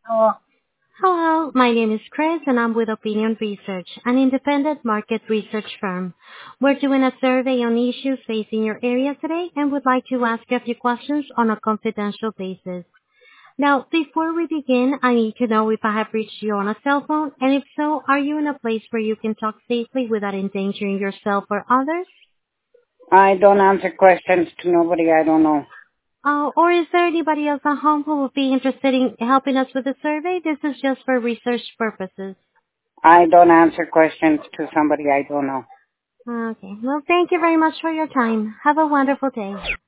Oh, Hello, my name is Chris and I'm with Opinion Research, an independent market research firm. We're doing a survey on issues facing your area today and would like to ask you a few questions on a confidential basis. Now, before we begin, I need to know if I have reached you on a cell phone, and if so, are you in a place where you can talk safely without endangering yourself or others? I don't answer questions to nobody I don't know. Or is there anybody else at home who would be interested in helping us with the survey? This is just for research purposes. I don't answer questions to somebody I don't know. Okay. Well, thank you very much for your time. Have a wonderful day.